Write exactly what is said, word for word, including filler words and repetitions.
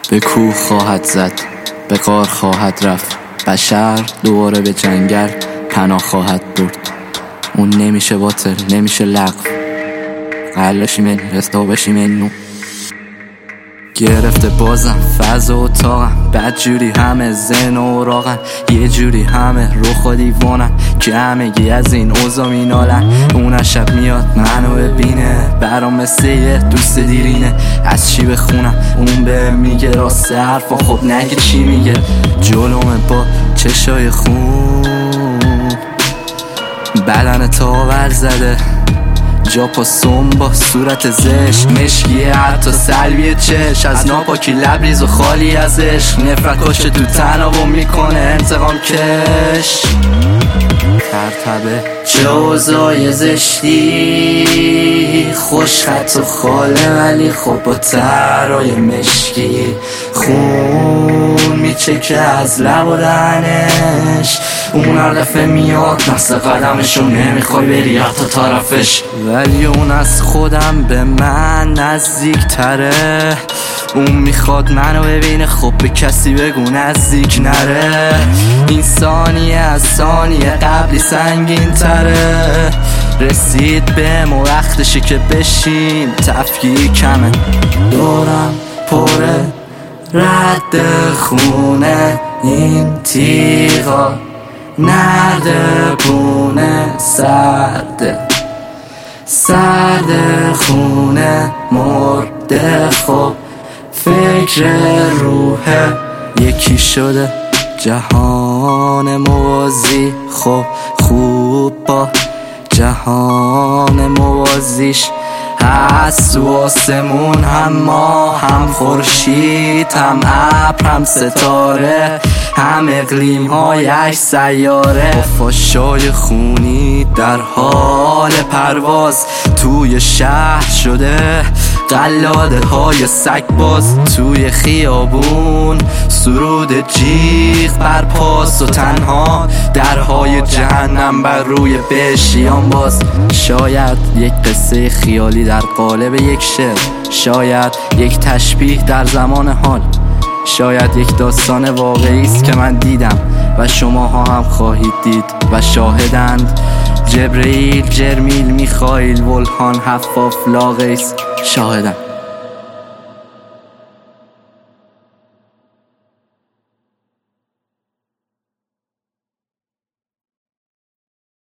به کوه خواهد زد، به غار خواهد رفت، بشر دوباره به جنگل پناه خواهد برد. اون نمیشه باطل، نمیشه لغو، قلشی من رستابشی منو گرفته بازم فضا و اتاقم. بد جوری همه ذهن و اوراقن، یه جوری همه روخ و دیوانن که همگی از این اوضاع مینالن. اون شب میاد منو ببینه، برام مثل یه دوست دیرینه. از چی بخونم اون به میگه راست حرفا، خب نگه چی میگه. جلومه با چشای خون، بدن تاور زده، جا پاسون با صورت زشت، مشکیه حتی سلبیه چش، از ناپاکی لبریز و خالی از عشق. نفرت کشه تو تنابو میکنه انتقام کش. ترتبه چه اوضاع زشتی، خوش خط و خاله ولی خب با ترای مشکی. خون میچکه از لب و دهنش، اون هر دفعه میاد نفس قدمشو نمیخوای بری حتی طرفش، ولی اون از خودم به من نزدیک تره. اون میخواد منو ببینه، خب به کسی بگو نزدیک نره. این ثانیه از ثانیه قبلی سنگین تره. رسید به ما وقتشه که بشیم، تفکیک کمه، دورم پره رد خونه. این تیغا نرده پونه، سرده سرد خونه مرده. خب فکر روحه یکی شده جهان موازی، خب خوب با جهان موازیش هست. تو آسمون هم ما، هم خورشید، هم ابر، هم ستاره، هم اقلیم های اش سیاره. خفاشای خونی در حال پرواز توی شهر شده، قلاده های سگ باز توی خیابون. سرود جیغ بر پاس و تنها درهای جهنم بر روی بهشیان باز. شاید یک قصه خیالی در قالب یک شعر، شاید یک تشبیه در زمان حال، شاید یک داستان واقعی است که من دیدم و شماها هم خواهید دید و شاهدند. جبرئیل، جرمیل، میخائیل، ولهان، حفاف، لاقیس شاهدند.